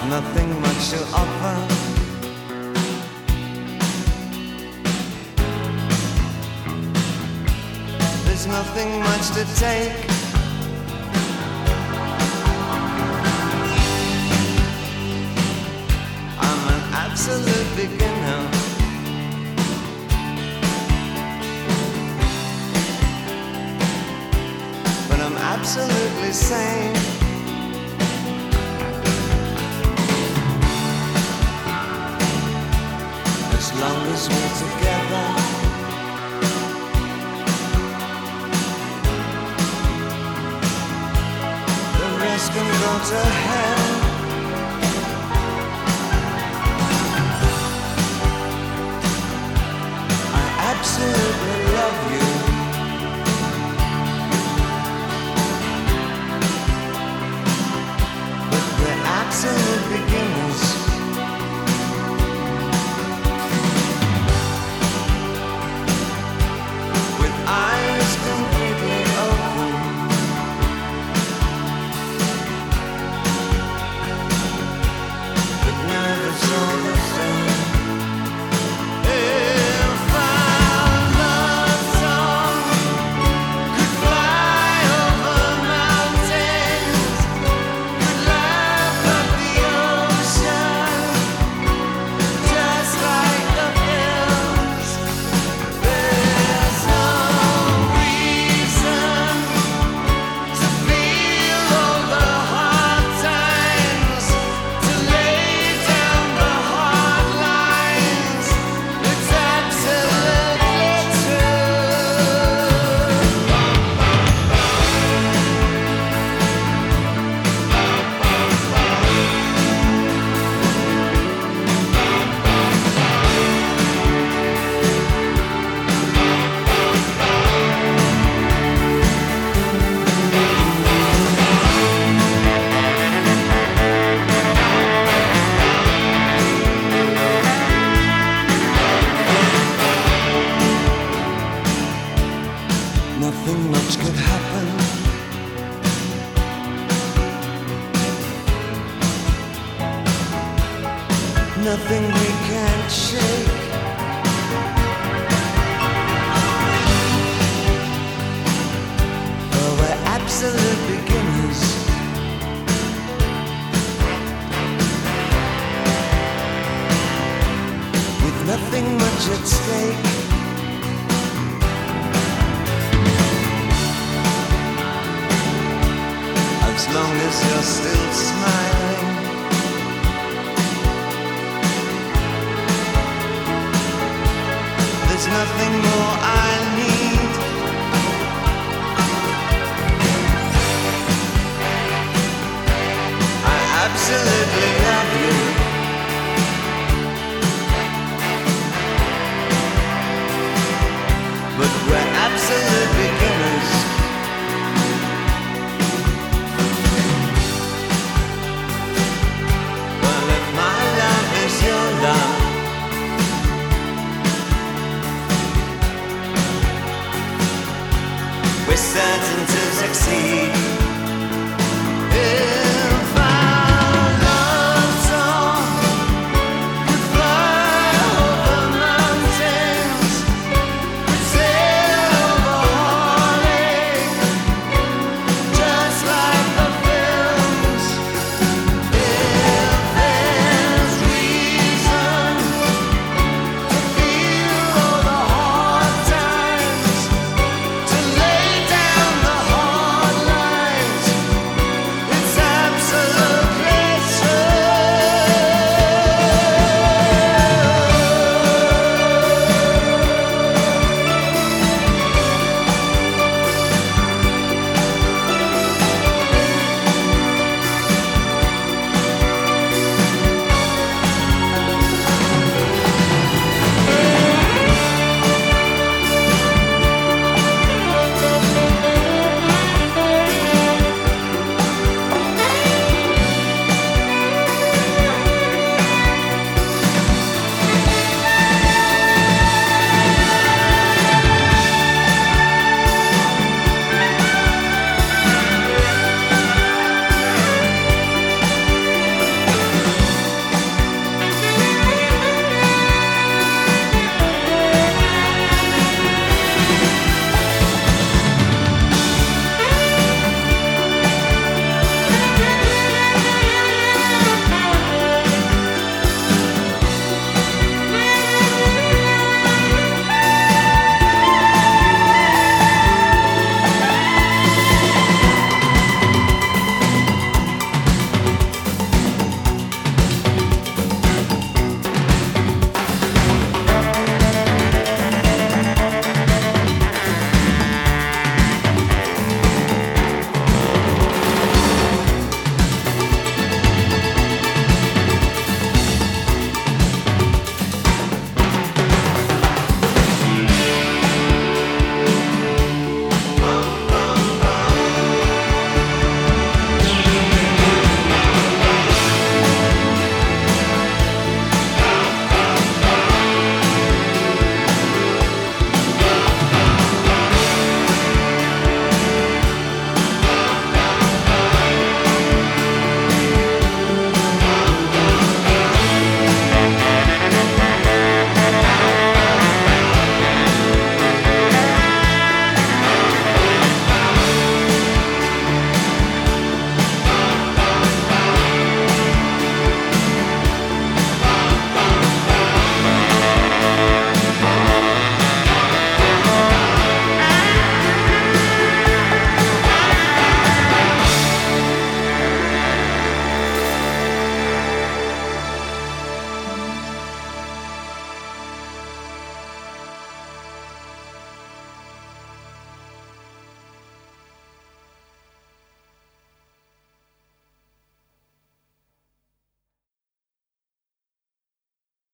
nothing much to offer. There's nothing much to take. I'm an absolute beginner. But I'm absolutely sane. As long as we're together, the rest can go to hell. I absolutely love you. But we're absolute beginners. Eyes completely open, but nerves all the same. If our love song could fly over mountains, could laugh at the ocean, just like the hills, there's no nothing much could happen. Nothing we can't shake. Oh, we're absolute beginners. With nothing much at stake. As long as you're still smiling, there's nothing more